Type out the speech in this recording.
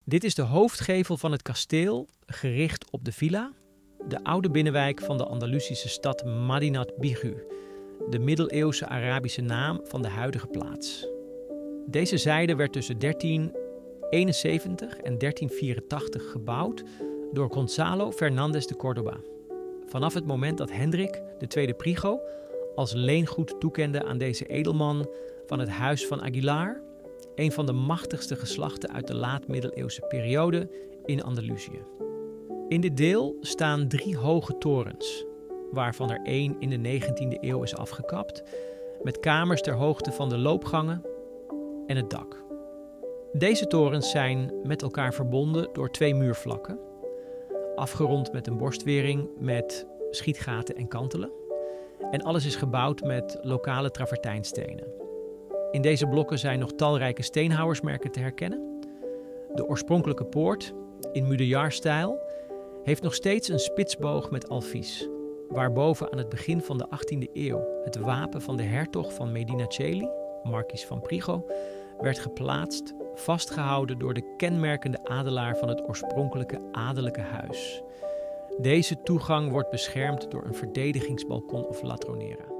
Dit is de hoofdgevel van het kasteel, gericht op de villa, de oude binnenwijk van de Andalusische stad Madinat Bihu, de middeleeuwse Arabische naam van de huidige plaats. Deze zijde werd tussen 1371 en 1384 gebouwd door Gonzalo Fernández de Córdoba. Vanaf het moment dat Hendrik, de tweede Prigo, als leengoed toekende aan deze edelman van het huis van Aguilar, een van de machtigste geslachten uit de laat-middeleeuwse periode in Andalusië. In dit deel staan 3 hoge torens, waarvan er 1 in de 19e eeuw is afgekapt, met kamers ter hoogte van de loopgangen en het dak. Deze torens zijn met elkaar verbonden door 2 muurvlakken, afgerond met een borstwering met schietgaten en kantelen. En alles is gebouwd met lokale travertijnstenen. In deze blokken zijn nog talrijke steenhouwersmerken te herkennen. De oorspronkelijke poort, in Mudéjar-stijl, heeft nog steeds een spitsboog met alfies, waarboven aan het begin van de 18e eeuw het wapen van de hertog van Medinaceli, Marquis van Prigo, werd geplaatst, vastgehouden door de kenmerkende adelaar van het oorspronkelijke adellijke huis. Deze toegang wordt beschermd door een verdedigingsbalkon of latronera.